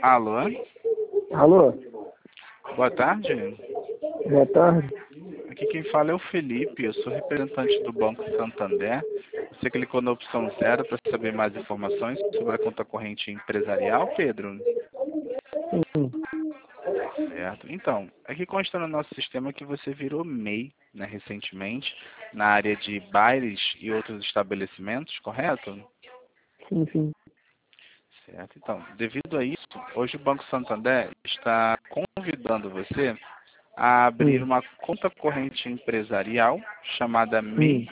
Alô? Alô? Boa tarde. Boa tarde. Aqui quem fala é o Felipe, eu sou representante do Banco Santander. Você clicou na opção 0 para saber mais informações sobre a conta corrente empresarial, Pedro? Sim. Certo. Então, aqui consta no nosso sistema que você virou MEI, né, recentemente, na área de bares e outros estabelecimentos, correto? Sim. Certo. Então, devido a isso, hoje o Banco Santander está convidando você a abrir uma conta corrente empresarial chamada MEI+.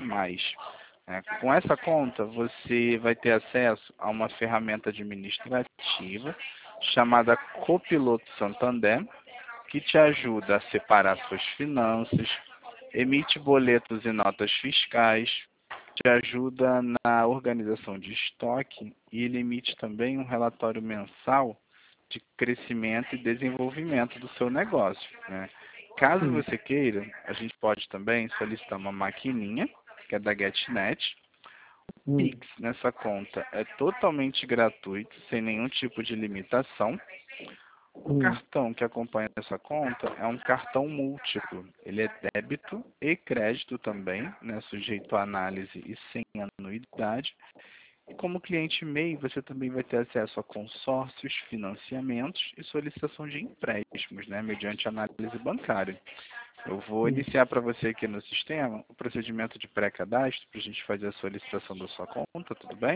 Com essa conta, você vai ter acesso a uma ferramenta administrativa chamada Copiloto Santander, que te ajuda a separar suas finanças, emite boletos e notas fiscais, te ajuda na organização de estoque e ele emite também um relatório mensal de crescimento e desenvolvimento do seu negócio, né? Caso você queira, a gente pode também solicitar uma maquininha, que é da GetNet. O Pix nessa conta é totalmente gratuito, sem nenhum tipo de limitação. O cartão que acompanha essa conta é um cartão múltiplo. Ele é débito e crédito também, né, sujeito a análise e sem anuidade. E como cliente MEI, você também vai ter acesso a consórcios, financiamentos e solicitação de empréstimos, né, mediante análise bancária. Eu vou iniciar para você aqui no sistema o procedimento de pré-cadastro para a gente fazer a solicitação da sua conta, tudo bem?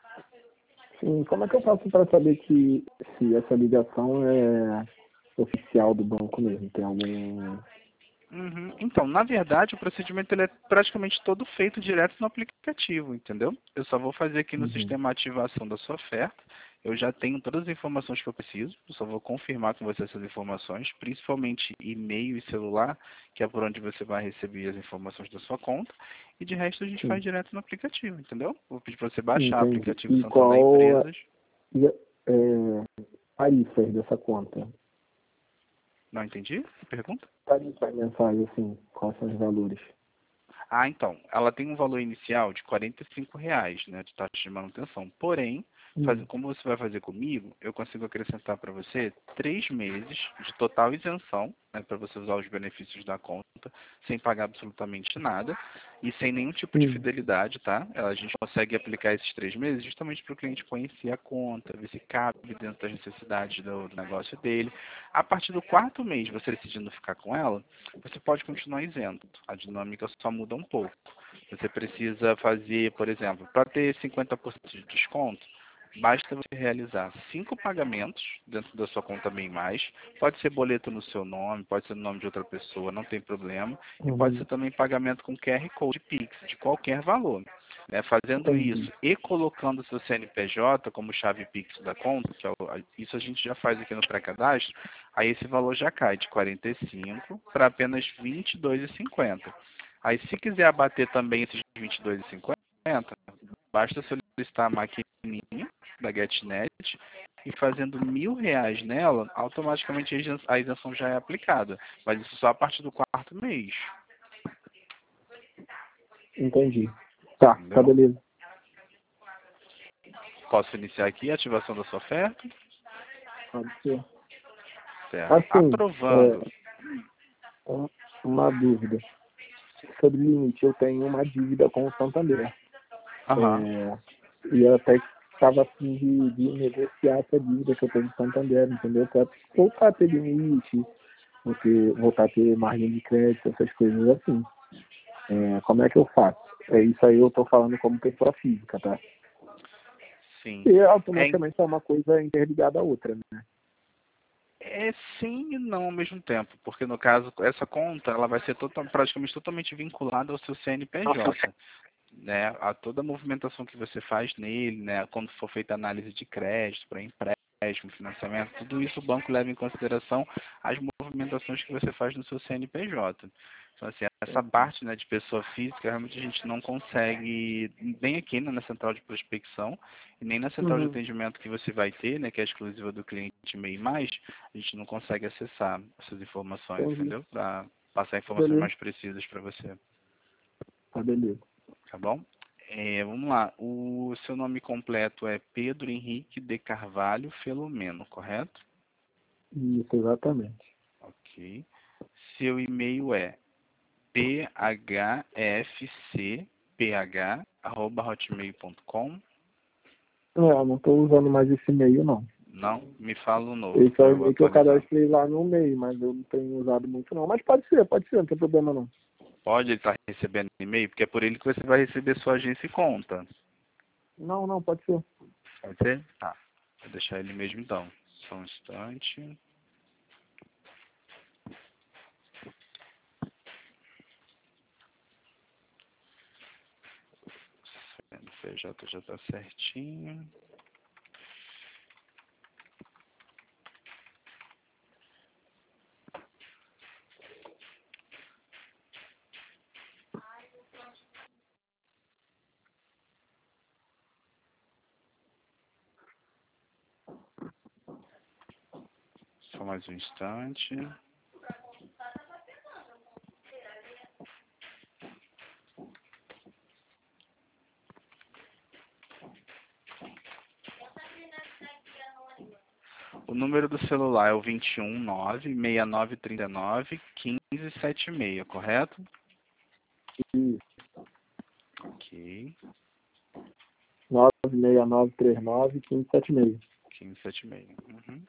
Sim. Como é que eu faço para saber que se essa ligação é oficial do banco mesmo? Tem algum... Então, na verdade, o procedimento ele é praticamente todo feito direto no aplicativo, entendeu? Eu só vou fazer aqui no sistema a ativação da sua oferta. Eu já tenho todas as informações que eu preciso, eu só vou confirmar com você essas informações, principalmente e-mail e celular, que é por onde você vai receber as informações da sua conta. E de resto a gente faz direto no aplicativo, entendeu? Vou pedir para você baixar o Entendi. aplicativo E Santander qual Empresas. tarifas dessa conta? Não entendi? Pergunta? Tarifas mensais, assim, quais são os valores? Ah, então, ela tem um valor inicial de R$ 45, né, de taxa de manutenção. Porém, como você vai fazer comigo, eu consigo acrescentar para você 3 meses de total isenção, né, para você usar os benefícios da conta, sem pagar absolutamente nada e sem nenhum tipo de fidelidade, tá? A gente consegue aplicar esses 3 meses justamente para o cliente conhecer a conta, ver se cabe dentro das necessidades do negócio dele. A partir do 4º mês, você decidindo ficar com ela, você pode continuar isento. A dinâmica só muda um pouco. Você precisa fazer, por exemplo, para ter 50% de desconto, basta você realizar 5 pagamentos dentro da sua conta Bem Mais. Pode ser boleto no seu nome, pode ser no nome de outra pessoa, não tem problema. E pode ser também pagamento com QR Code Pix, de qualquer valor. Fazendo isso e colocando seu CNPJ como chave Pix da conta, isso a gente já faz aqui no pré-cadastro, aí esse valor já cai de 45 para apenas R$ 22,50. Aí se quiser abater também esses R$ 22,50, basta solicitar a maquininha da GetNet e fazendo R$ 1.000 nela, automaticamente a isenção já é aplicada. Mas isso só a partir do 4º mês. Entendi. Tá Entendeu? beleza. Posso iniciar aqui a ativação da sua oferta? Pode ser. Certo. Assim, Aprovando. uma dúvida. Sobre o limite, eu tenho uma dívida com o Santander. E eu até estava assim de negociar essa dívida que eu tenho com o Santander, entendeu? Para voltar a ter limite, voltar a ter margem de crédito, essas coisas assim. Como é que eu faço? Isso aí eu estou falando como pessoa física, tá? Sim. E automaticamente é uma coisa interligada à outra, né? É sim e não ao mesmo tempo, porque no caso, essa conta ela vai ser praticamente totalmente vinculada ao seu CNPJ. Né, a toda a movimentação que você faz nele, né, quando for feita análise de crédito para empréstimo, financiamento, tudo isso o banco leva em consideração as movimentações que você faz no seu CNPJ. Então, assim, essa parte, né, de pessoa física, realmente a gente não consegue, nem aqui, né, na central de prospecção, e nem na central de atendimento que você vai ter, né, que é exclusiva do cliente MEI+, a gente não consegue acessar essas informações, entendeu? Para passar informações mais precisas para você. Tá beleza. Tá bom? Vamos lá. O seu nome completo é Pedro Henrique de Carvalho Filomeno, correto? Isso, exatamente. Ok. Seu e-mail é phfcph@hotmail.com. Eu não estou usando mais esse e-mail, não. Não? Me fala o novo Esse é para o eu e-mail que eu atualizar. cadastrei lá no e-mail, mas eu não tenho usado muito, não. Mas pode ser, não tem problema, não. Pode estar recebendo e-mail, porque é por ele que você vai receber sua agência e conta. Não, pode ser. Pode ser? Tá. Vou deixar ele mesmo então. Só um instante. CNPJ já está certinho. Só mais um instante. O número do celular é o 219-6939-1576, correto? Isso. Ok. 96939-1576. 1576. Uhum.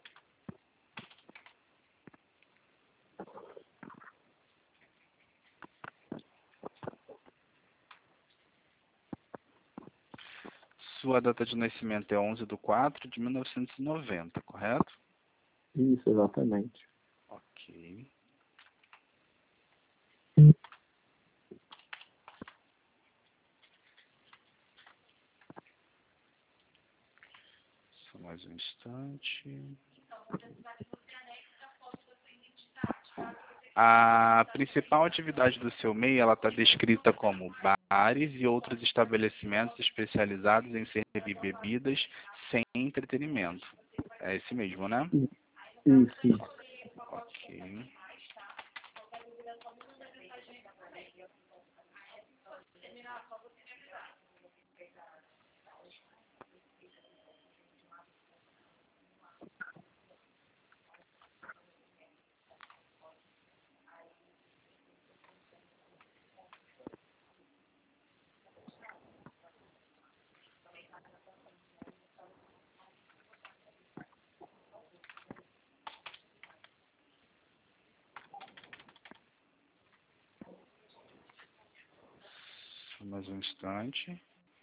Sua data de nascimento é 11/4/1990, correto? Isso, exatamente. Ok. Só mais um instante. A principal atividade do seu MEI, ela está descrita como bares e outros estabelecimentos especializados em servir bebidas sem entretenimento. É esse mesmo, né? Isso. Ok. Só mais um instante.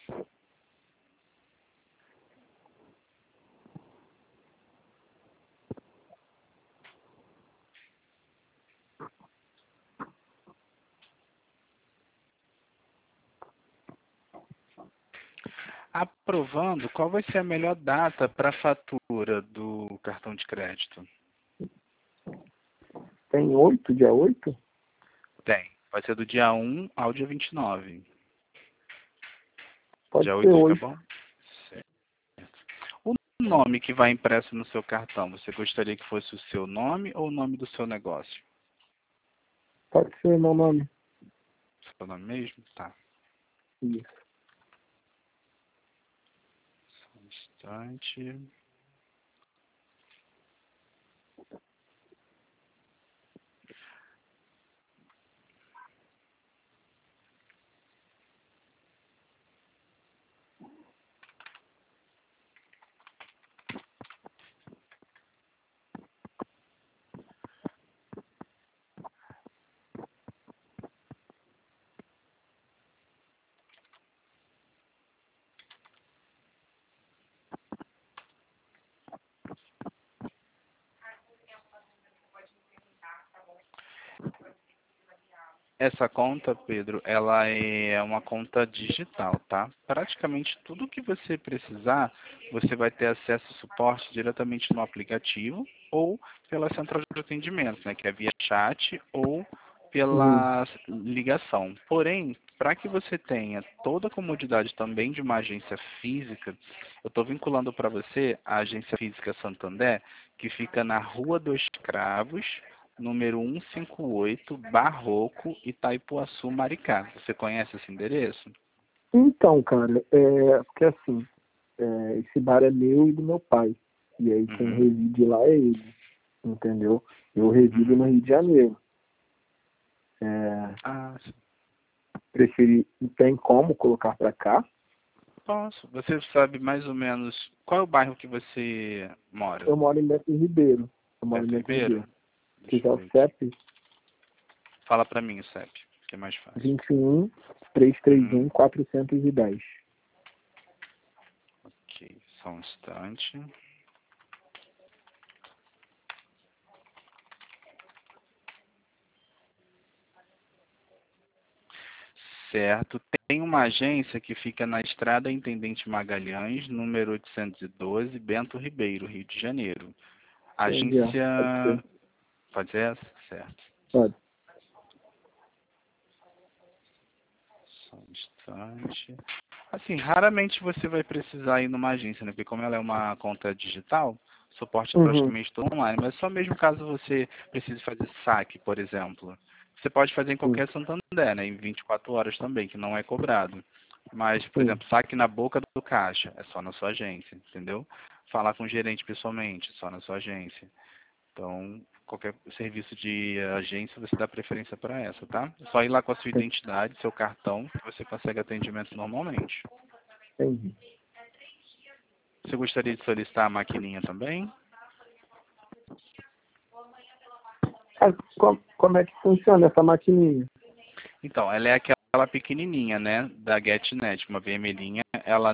Aprovando, qual vai ser a melhor data para a fatura do cartão de crédito? Tem 8, dia 8? Tem. Vai ser do dia 1 ao dia 29. Pode Dia ser 8 fica 8. bom? Certo. O nome que vai impresso no seu cartão, você gostaria que fosse o seu nome ou o nome do seu negócio? Pode ser meu nome. Seu nome mesmo? Tá. Isso. Só um instante. Essa conta, Pedro, ela é uma conta digital, tá? Praticamente tudo que você precisar, você vai ter acesso ao suporte diretamente no aplicativo ou pela central de atendimento, né? Que é via chat ou Uhum. pela ligação. Porém, para que você tenha toda a comodidade também de uma agência física, eu estou vinculando para você a agência física Santander, que fica na Rua dos Cravos, número 158, Barroco, Itaipuaçu, Maricá. Você conhece esse endereço? Então, cara, porque assim, esse bar é meu e do meu pai. E aí quem reside lá é ele, entendeu? Eu resido no Rio de Janeiro. Ah, sim. Tem como colocar para cá? Posso. Você sabe mais ou menos qual é o bairro que você mora? Eu moro em Beto Ribeiro. Eu moro em Beto Beto Ribeiro? Ribeiro. Se Deixa quiser eu o ver aqui. CEP, Fala pra mim o CEP, que é mais fácil. 21 331 410. Ok, só um instante. Certo. Tem uma agência que fica na Estrada Intendente Magalhães, número 812, Bento Ribeiro, Rio de Janeiro. Entendi, ó. Agência... Pode ser. Pode ser essa? Certo. Pode. Só um instante. Assim, raramente você vai precisar ir numa agência, né? Porque como ela é uma conta digital, o suporte é Uhum. praticamente todo online. Mas só mesmo caso você precise fazer saque, por exemplo. Você pode fazer em Sim, qualquer Santander, né? Em 24 horas também, que não é cobrado. Mas, por sim. exemplo, saque na boca do caixa, é só na sua agência, entendeu? Falar com o gerente pessoalmente, só na sua agência. Então, qualquer serviço de agência, você dá preferência para essa, tá? É só ir lá com a sua identidade, seu cartão, que você consegue atendimento normalmente. Entendi. Você gostaria de solicitar a maquininha também? Como é que funciona essa maquininha? Então, ela é aquela pequenininha, né, da GetNet, uma vermelhinha. Ela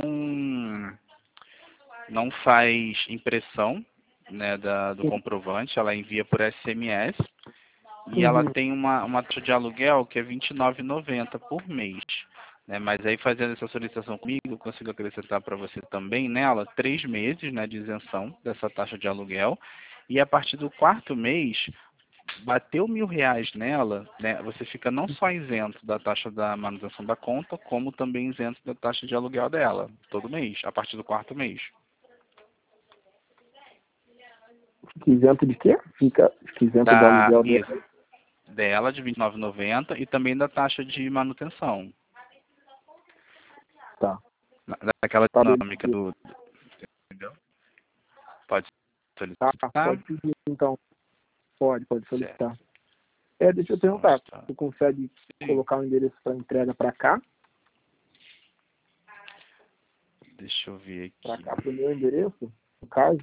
não faz impressão, né, do comprovante, ela envia por SMS. E ela Uhum. tem uma taxa de aluguel que é R$29,90 por mês. Né? Mas aí fazendo essa solicitação comigo, eu consigo acrescentar para você também nela 3 meses, né, de isenção dessa taxa de aluguel. E a partir do quarto mês, bateu R$1.000 nela, né, você fica não só isento da taxa da manutenção da conta, como também isento da taxa de aluguel dela, todo mês, a partir do quarto mês. Fica isento de quê? Fica isento do Da, aluguel isso, dela. dela de R$29,90 e também da taxa de manutenção. Tá. Daquela Tá, dinâmica beleza. entendeu? Pode Tá, solicitar? pode pedir então. Pode Certo. solicitar. Deixa eu Só um perguntar. Tu instante. consegue Sim. colocar o endereço para entrega para cá? Deixa eu ver Para aqui. cá, pro meu endereço, no caso?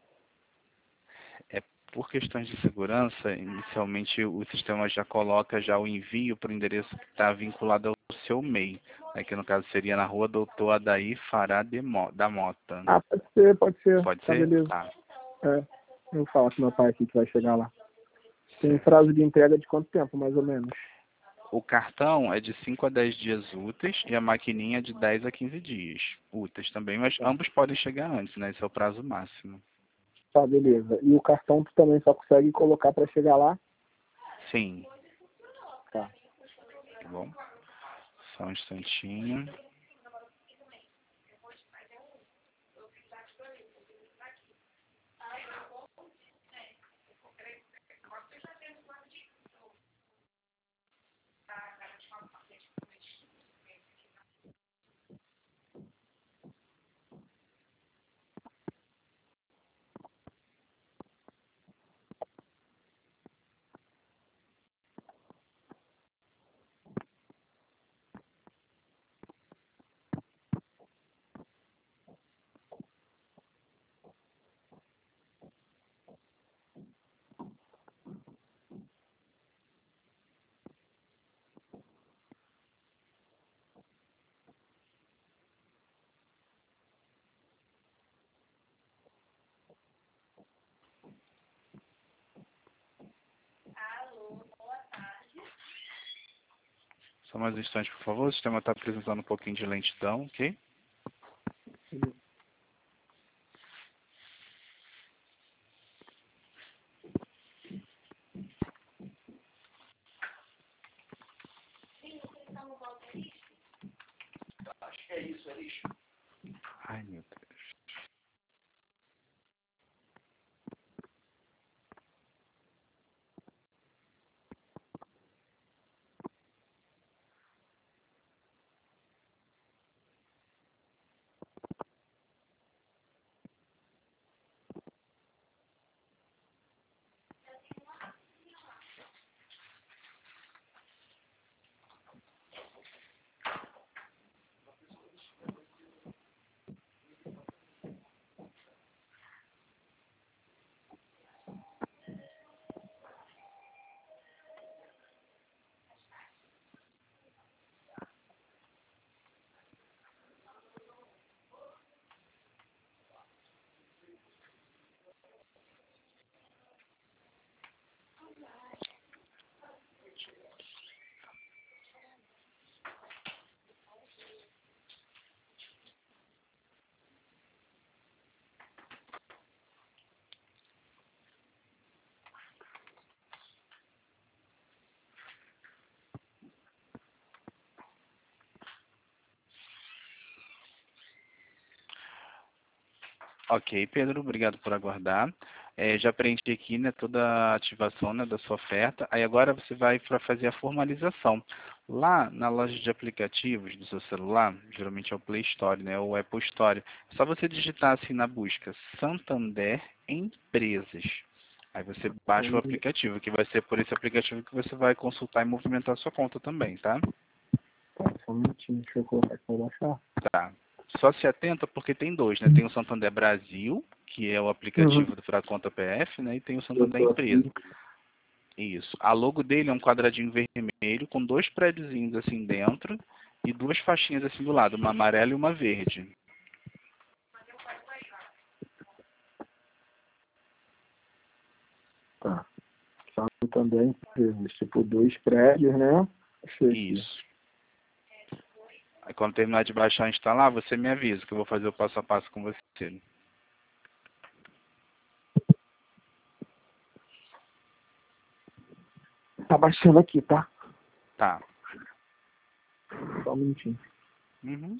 É por questões de segurança, inicialmente o sistema já coloca já o envio para o endereço que está vinculado ao seu MEI, né, que no caso seria na rua Doutor Adair Fará da Mota. Ah, pode ser, pode ser. Pode Tá, ser? beleza. Tá, É. Eu vou falar com meu pai aqui que vai chegar lá. Tem um certo. prazo de entrega de quanto tempo, mais ou menos? O cartão é de 5 a 10 dias úteis e a maquininha é de 10 a 15 dias úteis também, mas Tá, ambos podem chegar antes, né? Esse é o prazo máximo. tá, beleza. E o cartão tu também só consegue colocar para chegar lá? Sim, Tá. tá bom? Só um instantinho. Só mais um instante, por favor. O sistema está apresentando um pouquinho de lentidão, ok? Ai, meu Deus. Ok, Pedro, obrigado por aguardar. Já preenchi aqui, né, toda a ativação, né, da sua oferta. Aí agora você vai para fazer a formalização. Lá na loja de aplicativos do seu celular, geralmente é o Play Store, né, ou Apple Store, é só você digitar assim na busca Santander Empresas. Aí você baixa o aplicativo, que vai ser por esse aplicativo que você vai consultar e movimentar a sua conta também, tá? Tá, só um minutinho, deixa eu colocar aqui pra baixar. Tá. Só se atenta porque tem dois, né? Tem o Santander Brasil, que é o aplicativo para a conta PF, né? E tem o Eu Santander tô Empresa. aqui. Isso. A logo dele é um quadradinho vermelho com dois prédiozinhos assim dentro e duas faixinhas assim do lado, uma amarela e uma verde. Tá. Santander Empresas, tipo 2 prédios, né? Achei aqui. Isso. Aí quando terminar de baixar e instalar, você me avisa que eu vou fazer o passo a passo com você. Tá baixando aqui, tá? Tá. Só um minutinho. Uhum.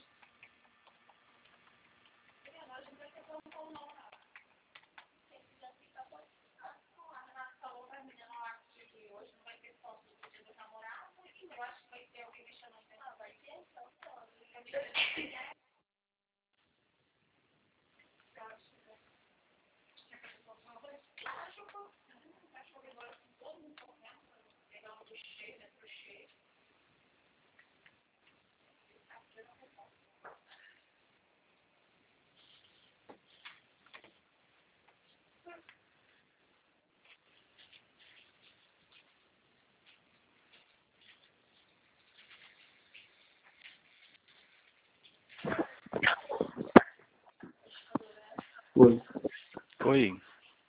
Foi. Oi.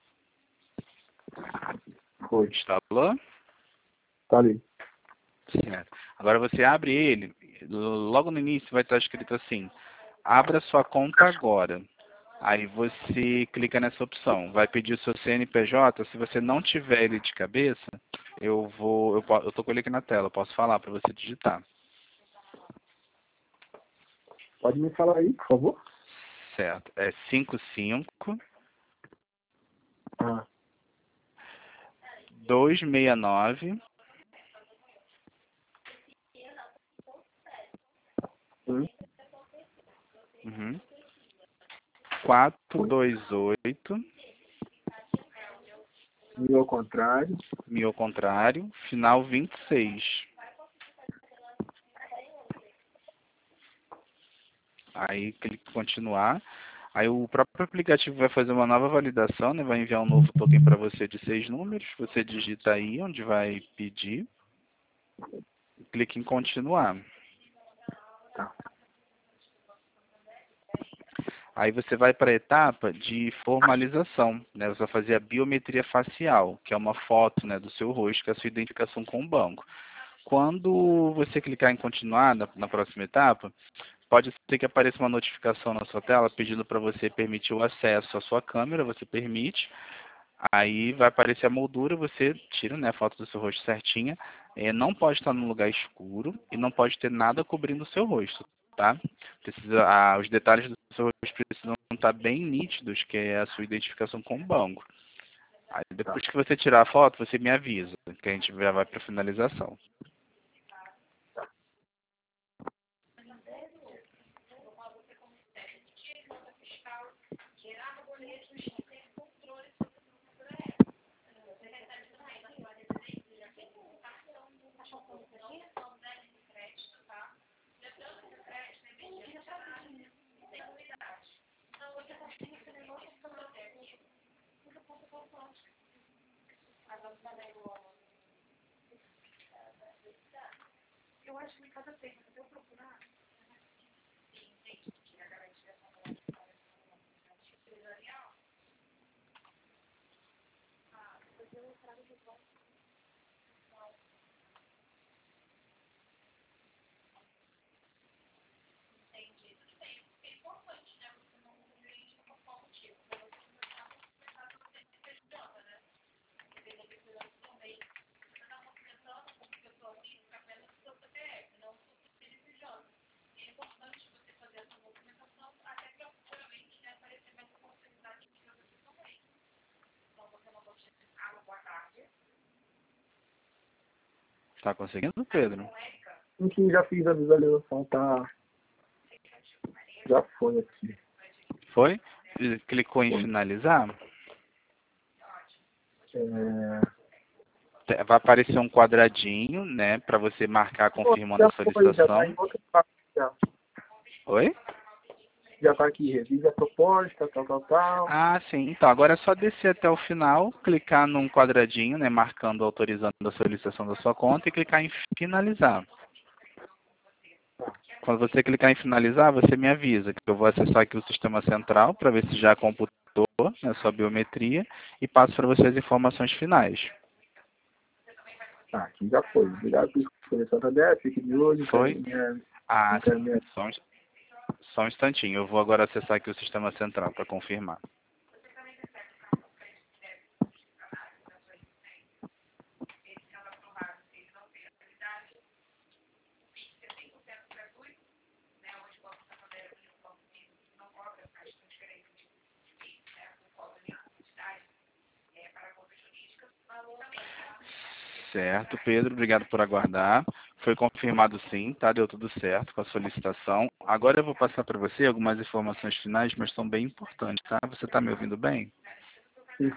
Foi. Instalou? Tá ali. Certo. Agora você abre ele, logo no início vai estar escrito assim, abra sua conta agora. Aí você clica nessa opção, vai pedir o seu CNPJ, se você não tiver ele de cabeça, eu tô com ele aqui na tela, eu posso falar para você digitar. Pode me falar aí, por favor? Certo. É 55 Ah. 269 Hum. uhum, 428 E ao contrário. mil ao contrário, final 26. Aí clique em continuar. Aí o próprio aplicativo vai fazer uma nova validação, né? Vai enviar um novo token para você de 6 números. Você digita aí onde vai pedir. Clique em continuar. Tá. Aí você vai para a etapa de formalização, né? Você vai fazer a biometria facial, que é uma foto, né, do seu rosto, que é a sua identificação com o banco. Quando você clicar em continuar na próxima etapa, pode ser que apareça uma notificação na sua tela pedindo para você permitir o acesso à sua câmera, você permite. Aí vai aparecer a moldura, você tira, né, a foto do seu rosto certinha. Não pode estar num lugar escuro e não pode ter nada cobrindo o seu rosto, tá? Os detalhes do seu rosto precisam estar bem nítidos, que é a sua identificação com o banco. Aí depois que você tirar a foto, você me avisa, que a gente já vai para finalização. Tá conseguindo, Pedro? Enfim, já fiz a visualização, tá? Já foi aqui. Foi? Clicou em Foi. finalizar? É... Vai aparecer um quadradinho, né, para você marcar confirmando Já a foi, já tá solicitação. em outra parte já. Oi? Já tá aqui, revisa a proposta, tal. Ah, sim. Então, agora é só descer até o final, clicar num quadradinho, né, marcando, autorizando a solicitação da sua conta e clicar em finalizar. Quando você clicar em finalizar, você me avisa que eu vou acessar aqui o sistema central para ver se já computou, né, a sua biometria e passo para você as informações finais. Tá, aqui já foi. Obrigado por escolher Santander, fique de olho, Foi? Ah, sim. encaminhar. Só um instantinho. Eu vou agora acessar aqui o sistema central para confirmar. Certo, Pedro, obrigado por aguardar. Foi confirmado sim, tá? Deu tudo certo com a solicitação. Agora eu vou passar para você algumas informações finais, mas são bem importantes, tá? Você está me ouvindo bem? Sim.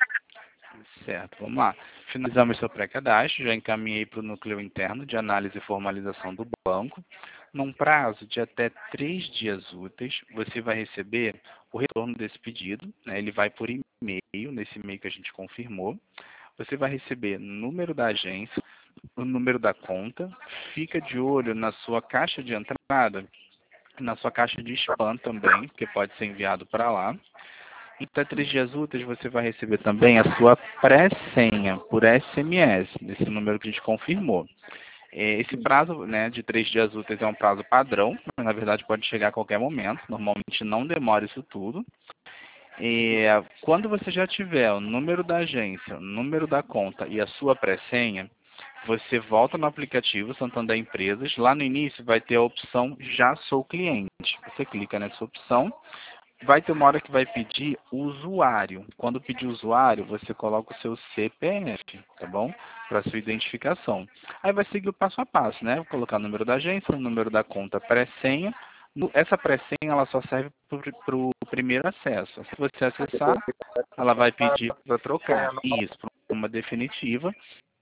Certo, vamos lá. Finalizamos seu pré-cadastro, já encaminhei para o núcleo interno de análise e formalização do banco. Num prazo de até 3 dias úteis, você vai receber o retorno desse pedido, né? Ele vai por e-mail, nesse e-mail que a gente confirmou. Você vai receber o número da agência, o número da conta, fica de olho na sua caixa de entrada, na sua caixa de spam também, que pode ser enviado para lá. Em até 3 dias úteis você vai receber também a sua pré-senha por SMS, desse número que a gente confirmou. Esse prazo, né, de 3 dias úteis é um prazo padrão, mas na verdade pode chegar a qualquer momento, normalmente não demora isso tudo. Quando você já tiver o número da agência, o número da conta e a sua pré-senha, você volta no aplicativo Santander Empresas. Lá no início vai ter a opção Já Sou Cliente. Você clica nessa opção. Vai ter uma hora que vai pedir usuário. Quando pedir usuário, você coloca o seu CPF, tá bom? Para sua identificação. Aí vai seguir o passo a passo, né? Vou colocar o número da agência, o número da conta, pré-senha. Essa pré-senha ela só serve para o primeiro acesso. Se você acessar, ela vai pedir para trocar isso para uma definitiva.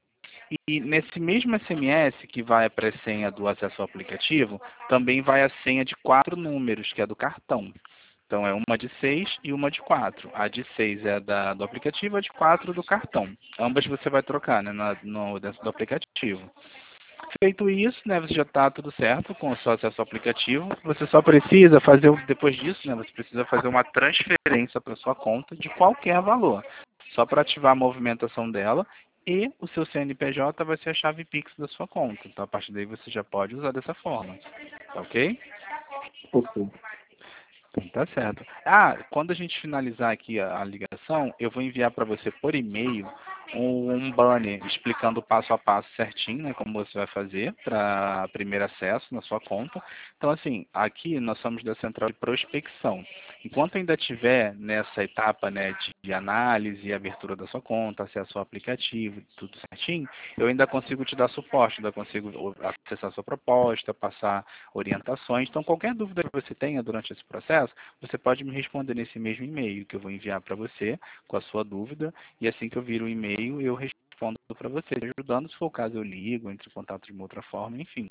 E nesse mesmo SMS que vai a pré-senha do acesso ao aplicativo, também vai a senha de 4 números, que é do cartão. Então é uma de 6 e uma de 4. A de 6 é do aplicativo, a de 4 do cartão. Ambas você vai trocar, né, dentro do aplicativo. Feito isso, né, você já está tudo certo com o seu acesso ao aplicativo. Você só precisa fazer, depois disso, né, você precisa fazer uma transferência para sua conta de qualquer valor. Só para ativar a movimentação dela e o seu CNPJ vai ser a chave Pix da sua conta. Então, a partir daí você já pode usar dessa forma. Tá ok? Ok. Tá certo. Ah, quando a gente finalizar aqui a ligação, eu vou enviar para você por e-mail um banner explicando o passo a passo certinho, né, como você vai fazer para primeiro acesso na sua conta. Então, assim, aqui nós somos da central de prospecção. Enquanto ainda estiver nessa etapa, né, de análise e abertura da sua conta, acesso ao aplicativo, tudo certinho, eu ainda consigo te dar suporte, ainda consigo acessar a sua proposta, passar orientações. Então, qualquer dúvida que você tenha durante esse processo, você pode me responder nesse mesmo e-mail que eu vou enviar para você com a sua dúvida, e assim que eu viro o e-mail, eu respondo para você, ajudando. Se for o caso, eu ligo, entro em contato de uma outra forma, enfim.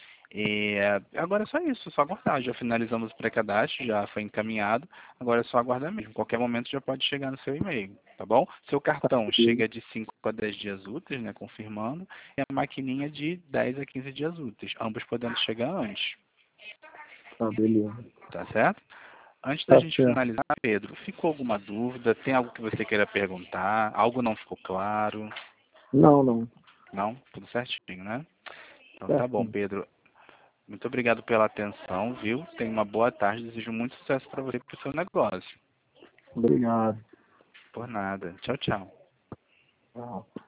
Agora é só isso, só aguardar. Já finalizamos o pré-cadastro, já foi encaminhado, agora é só aguardar mesmo. Qualquer momento já pode chegar no seu e-mail, tá bom? Seu cartão chega de 5 a 10 dias úteis, né, confirmando, e a maquininha de 10 a 15 dias úteis, ambos podendo chegar antes. Tá, beleza. Tá certo? Antes da Tá gente certo. finalizar, Pedro, ficou alguma dúvida? Tem algo que você queira perguntar? Algo não ficou claro? Não. Não? Tudo certinho, né? Então tá bom, Certinho. Pedro. Muito obrigado pela atenção, viu? Tenha uma boa tarde. Desejo muito sucesso para você e para o seu negócio. Obrigado. Por nada. Tchau, tchau. Tchau.